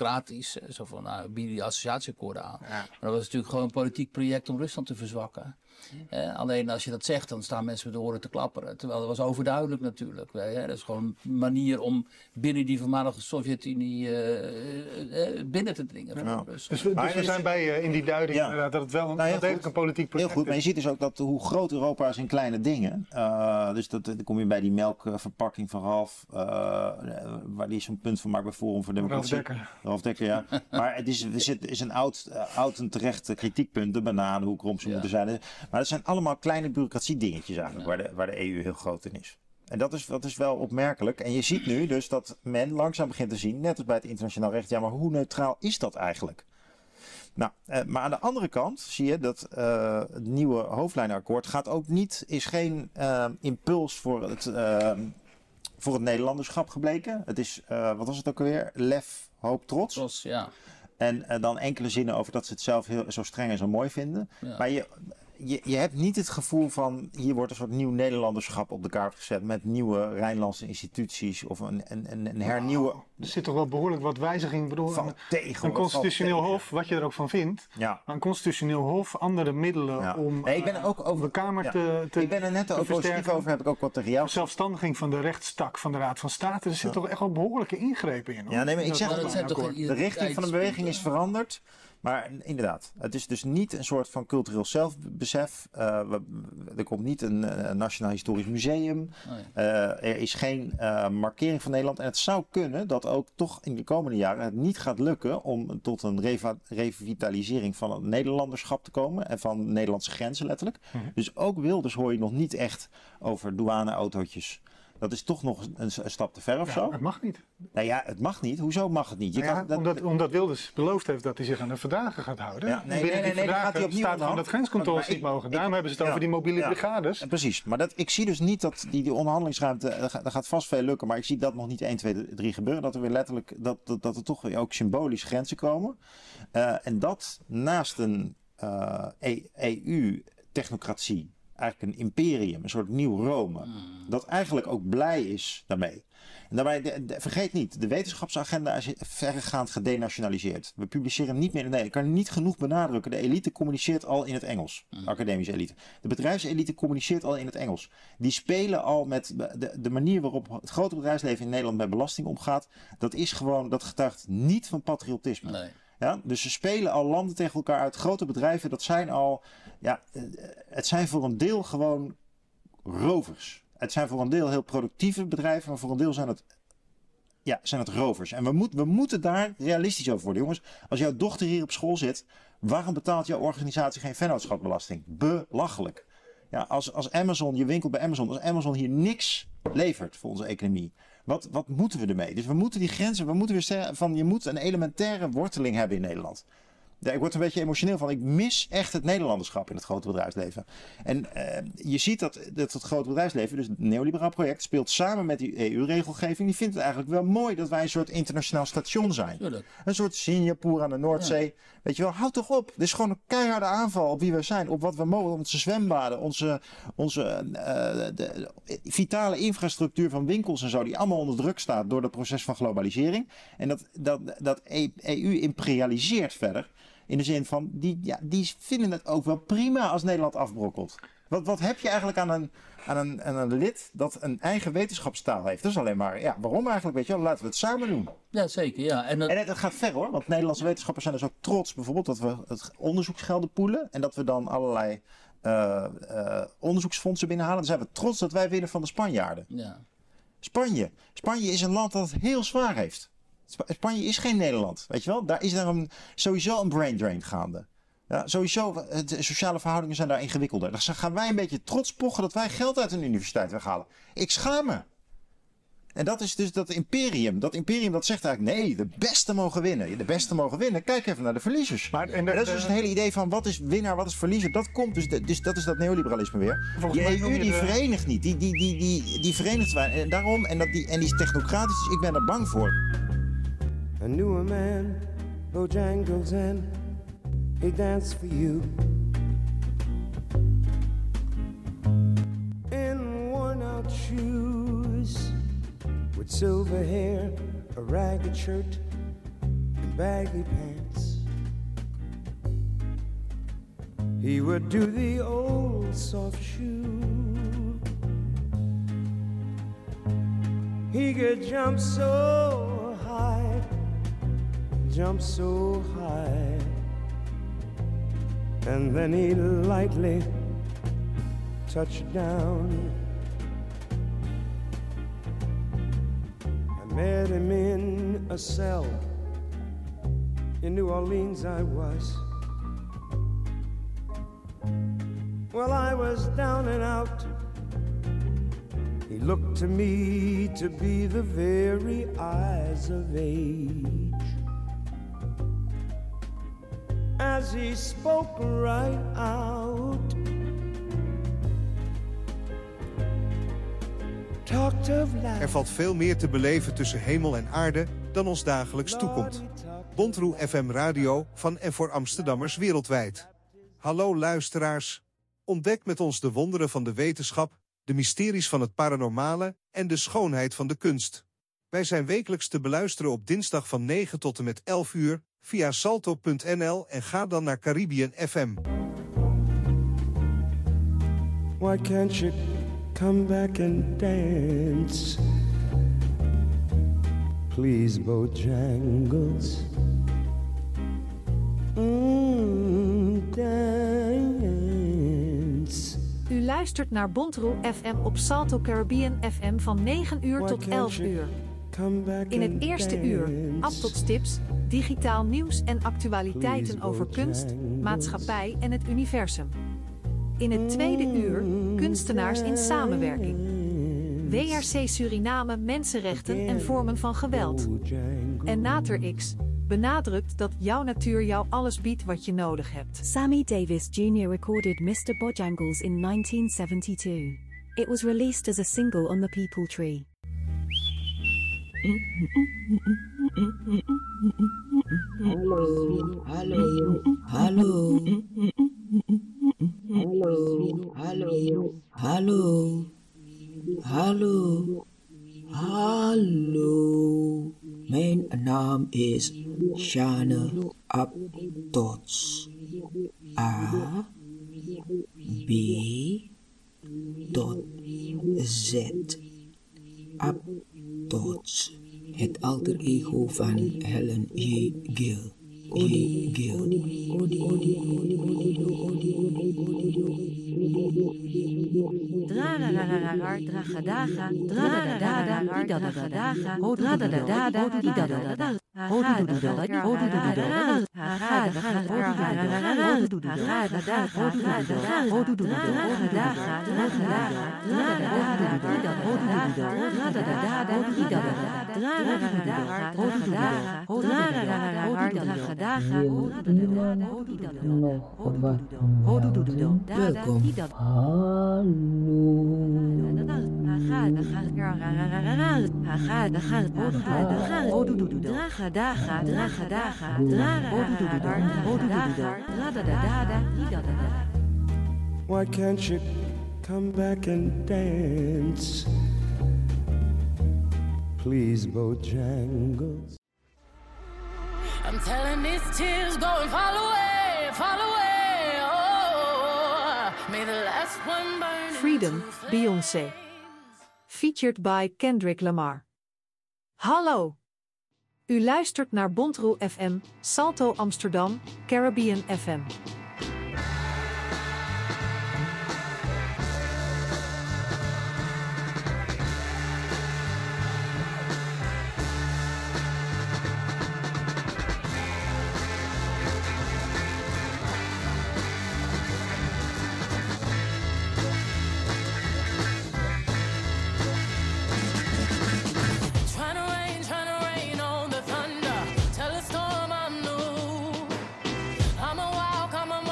technocratisch. Zo van, nou, bieden die associatieakkoorden aan. Ja. Maar dat was natuurlijk gewoon een politiek project om Rusland te verzwakken. Alleen als je dat zegt, dan staan mensen met de oren te klapperen. Terwijl dat was overduidelijk natuurlijk. Dat is gewoon een manier om binnen die voormalige Sovjet-Unie binnen te dringen.
Ja. Dus we zijn bij in die duiding inderdaad dat het wel een politiek project
heel goed, maar je ziet dus ook dat hoe groot Europa is in kleine dingen. Dus dan kom je bij die melkverpakking van Ralf, waar die zo'n punt van maakt bij Forum voor Democratie. Ralf Dekker, ja. Maar het is een oud en terecht kritiekpunt, de bananen, hoe krom ze moeten zijn. Maar dat zijn allemaal kleine bureaucratie dingetjes eigenlijk, waar de EU heel groot in is. En dat is wel opmerkelijk. En je ziet nu dus dat men langzaam begint te zien, net als bij het internationaal recht, ja, maar hoe neutraal is dat eigenlijk? Nou, maar aan de andere kant zie je dat het nieuwe hoofdlijnenakkoord is geen impuls voor het Nederlanderschap gebleken. Het is, wat was het ook alweer? Lef, hoop, trots.
Ja.
En dan enkele zinnen over dat ze het zelf zo streng en zo mooi vinden. Ja. Maar je hebt niet het gevoel van, hier wordt een soort nieuw Nederlanderschap op de kaart gezet met nieuwe Rijnlandse instituties of een hernieuwen.
Er zit toch wel behoorlijk wat wijziging. Een constitutioneel hof, wat je er ook van vindt. Ja. Een constitutioneel hof, andere middelen om
ik ben ook over
de Kamer
ik ben er net ook positief over, heb ik ook wat tegen jou.
Zelfstandiging van de rechtstak van de Raad van State. Er zit toch echt wel behoorlijke ingrepen in. Hoor.
Ja, nee, maar ik zeg de richting van de beweging is veranderd. Maar inderdaad, het is dus niet een soort van cultureel zelfbesef. Er komt niet een Nationaal Historisch Museum. Er is geen markering van Nederland. En het zou kunnen dat ook toch in de komende jaren het niet gaat lukken om tot een revitalisering van het Nederlanderschap te komen. En van Nederlandse grenzen letterlijk. Dus ook Wilders hoor je nog niet echt over douaneautootjes. Dat is toch nog een stap te ver of zo?
Het mag niet.
Nou ja, het mag niet. Hoezo mag het niet?
Omdat Wilders beloofd heeft dat hij zich aan de verdragen gaat houden.
Ja, nee, gaat hij opnieuw
staat gewoon dat grenscontroles niet mogen. Daarom hebben ze het over die mobiele brigades.
Precies. Maar ik zie dus niet dat die onderhandelingsruimte, dat gaat vast veel lukken. Maar ik zie dat nog niet 1, 2, 3 gebeuren. Dat er weer letterlijk, dat er toch weer ook symbolisch grenzen komen. En dat naast een EU-technocratie, eigenlijk een imperium, een soort nieuw Rome, dat eigenlijk ook blij is daarmee. En daarbij, vergeet niet, de wetenschapsagenda is verregaand gedenationaliseerd. We publiceren niet meer in Nederland. Ik kan niet genoeg benadrukken. De elite communiceert al in het Engels. De academische elite. De bedrijfselite communiceert al in het Engels. Die spelen al met de manier waarop het grote bedrijfsleven in Nederland met belasting omgaat. Dat is gewoon, dat getuigt niet van patriotisme.
Nee.
Ja, dus ze spelen al landen tegen elkaar uit. Grote bedrijven, dat zijn al, het zijn voor een deel gewoon rovers. Het zijn voor een deel heel productieve bedrijven, maar voor een deel zijn het rovers. En we moeten daar realistisch over worden. Jongens, als jouw dochter hier op school zit, waarom betaalt jouw organisatie geen vennootschapsbelasting? Belachelijk. Ja, als Amazon, je winkelt bij Amazon, als Amazon hier niks levert voor onze economie, wat moeten we ermee? Dus we moeten die grenzen, je moet een elementaire worteling hebben in Nederland. Ja, ik word er een beetje emotioneel van. Ik mis echt het Nederlanderschap in het grote bedrijfsleven. En je ziet dat het grote bedrijfsleven, dus het neoliberaal project, speelt samen met die EU-regelgeving. Die vindt het eigenlijk wel mooi dat wij een soort internationaal station zijn.
Tuurlijk.
Een soort Singapore aan de Noordzee. Ja. Weet je wel, houd toch op. Dit is gewoon een keiharde aanval op wie we zijn. Op wat we mogen. Onze zwembaden. Onze de vitale infrastructuur van winkels en zo. Die allemaal onder druk staat door het proces van globalisering. En dat EU imperialiseert verder. In de zin van, die vinden het ook wel prima als Nederland afbrokkelt. Wat heb je eigenlijk aan een lid dat een eigen wetenschapstaal heeft? Dat is alleen maar, waarom eigenlijk? Weet je wel, laten we het samen doen.
Ja, zeker. Ja. En
het gaat ver hoor, want Nederlandse wetenschappers zijn dus ook trots bijvoorbeeld dat we het onderzoeksgelden poelen. En dat we dan allerlei onderzoeksfondsen binnenhalen. Dan zijn we trots dat wij winnen van de Spanjaarden.
Ja.
Spanje is een land dat het heel zwaar heeft. Spanje is geen Nederland, weet je wel? Daar is sowieso een brain drain gaande. Ja, sowieso, de sociale verhoudingen zijn daar ingewikkelder. Dan gaan wij een beetje trots pochen dat wij geld uit een universiteit weghalen. Ik schaam me. En dat is dus dat imperium. Dat imperium dat zegt eigenlijk, nee, de beste mogen winnen. De beste mogen winnen. Kijk even naar de verliezers. Dat is dus het hele idee van wat is winnaar, wat is verliezer. Dat komt dus dat is dat neoliberalisme weer. Die EU die verenigt niet. Die verenigt wij. En daarom, en die is technocratisch, dus ik ben er bang voor.
I knew a man, Bojangles, and he danced for you. In worn-out shoes, with silver hair, a ragged shirt, and baggy pants. he would do the old soft shoe. He could jump so high, and then he'd lightly touch down. I met him in a cell in New Orleans. I was. Well, I was down and out. He looked to me to be the very eyes of age. As he spoke right out, talked of life.
Er valt veel meer te beleven tussen hemel en aarde dan ons dagelijks toekomt. Bontroe FM Radio van en voor Amsterdammers wereldwijd. Hallo luisteraars. Ontdek met ons de wonderen van de wetenschap, de mysteries van het paranormale en de schoonheid van de kunst. Wij zijn wekelijks te beluisteren op dinsdag van 9 tot en met 11 uur via salto.nl en ga dan naar Caribbean FM.
Why can't you come back and dance? Please, Bojangles. Dance.
U luistert naar Bontroe FM op Salto Caribbean FM van 9 uur tot 11 uur. In het eerste uur, Abtotstips, digitaal nieuws en actualiteiten over kunst, maatschappij en het universum. In het tweede uur, kunstenaars in samenwerking. WRC Suriname, mensenrechten en vormen van geweld. En Nater X benadrukt dat jouw natuur jou alles biedt wat je nodig hebt.
Sammy Davis Jr. recorded Mr. Bojangles in 1972. It was released as a single on the People Tree.
Hallo, hallo, hallo. Hallo, hallo, hallo. Hallo, hallo. Mijn naam is Shane Abtots. A B Z Abtots. Het alter ego van Helen J. Gill. Welkom.
Why can't you come back and dance? Please, Bojangles.
I'm telling these tears go and fall away, fall away. Oh, may the last one burn.
Freedom, Beyoncé. Featured by Kendrick Lamar. Hallo. U luistert naar Bontroe FM, Salto Amsterdam, Caribbean FM.
Come on.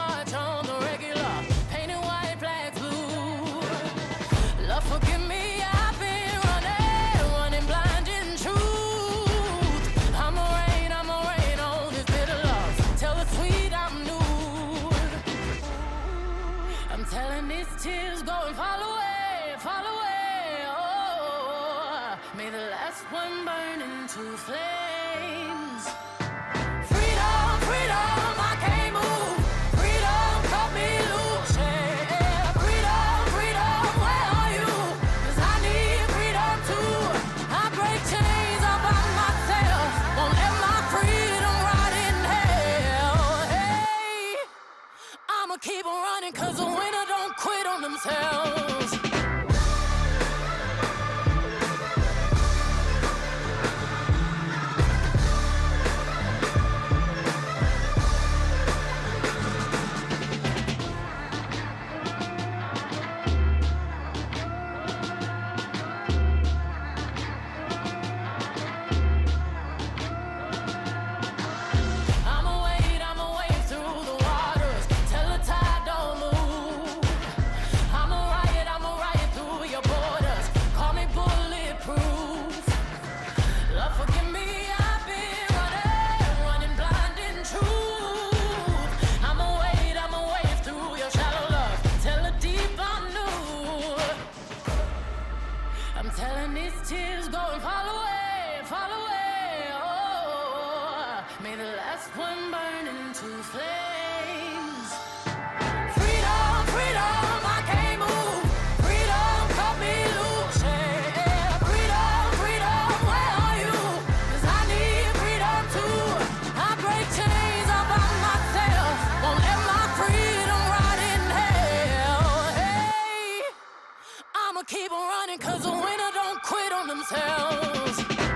May the last one burn into flames. Freedom, freedom, I can't move. Freedom, cut me loose. Yeah. Freedom, freedom, where are you? 'Cause I need freedom too. I break chains all by myself. Won't let my freedom rot in hell. Hey, I'ma keep on running 'cause the winner don't quit on themselves.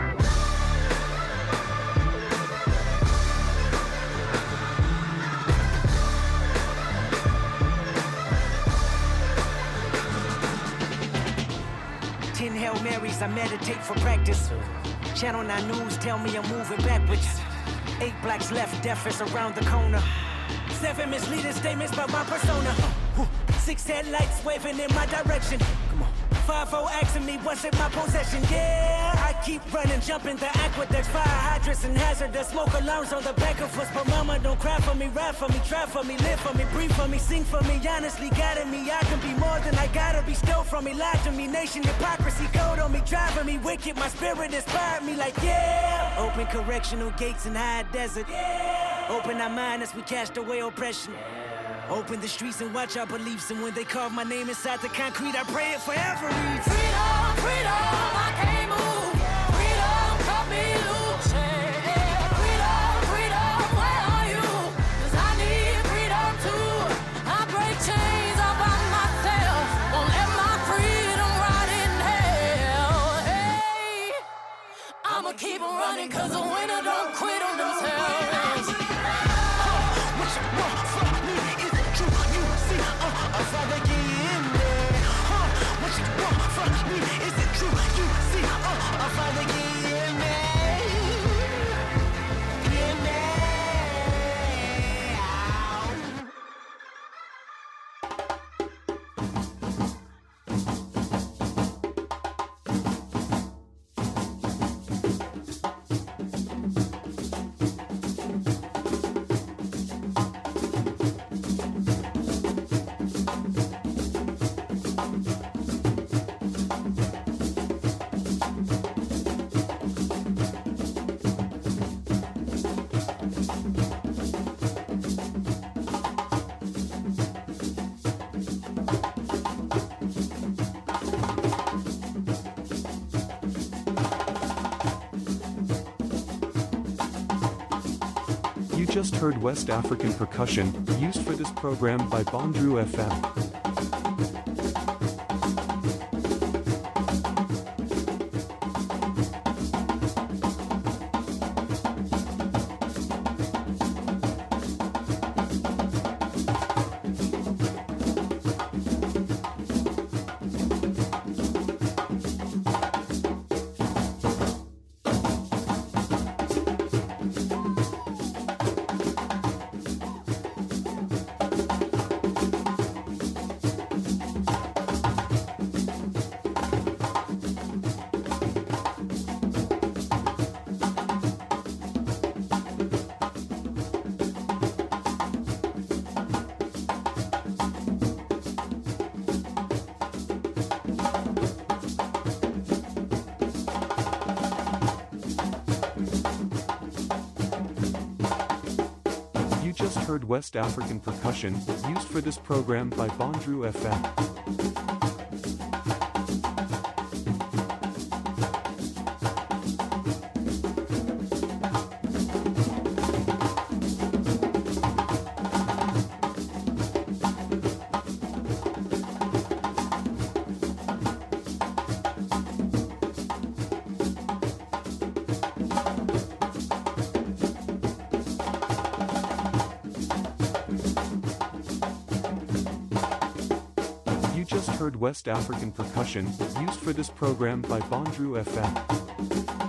Hail Marys, I meditate for practice. Channel 9 News tell me I'm moving backwards. 8 blacks left, deaf is around the corner. 7 misleading statements about my persona. 6 headlights waving in my direction. Come on. 5-0 asking me what's in my possession. Yeah, I keep running, jumping the aqueducts, fire hydrants and hazardous smoke alarms on the back of us. But mama, don't cry for me, ride for me, try for me, live for me, breathe for me, sing for me. Honestly, guiding me, I can be more than I gotta be. Stole from me, lied to me, nation hypocrisy, code on me, driving me wicked. My spirit inspired me like yeah. Open correctional gates in high desert. Yeah. Open our mind as we cast away oppression. Open the streets and watch our beliefs. And when they carve my name inside the concrete, I pray it forever reads.
Freedom, freedom, I can't move. Freedom, cut me loose. Yeah. Freedom, freedom, where are you? 'Cause I need freedom too. I break chains all by myself. Won't let my freedom rot in hell. Hey, I'ma keep on running 'cause the winner don't quit on themselves.
What you want from me? Is it true? You see, I'll father get in there. What you want from me? Is it true? You see, I'll father get in there. In
You just heard West African percussion, used for this program by Bondru FM. Heard West African percussion, used for this program by Bondru FM. West African percussion, used for this program by Bondru FM.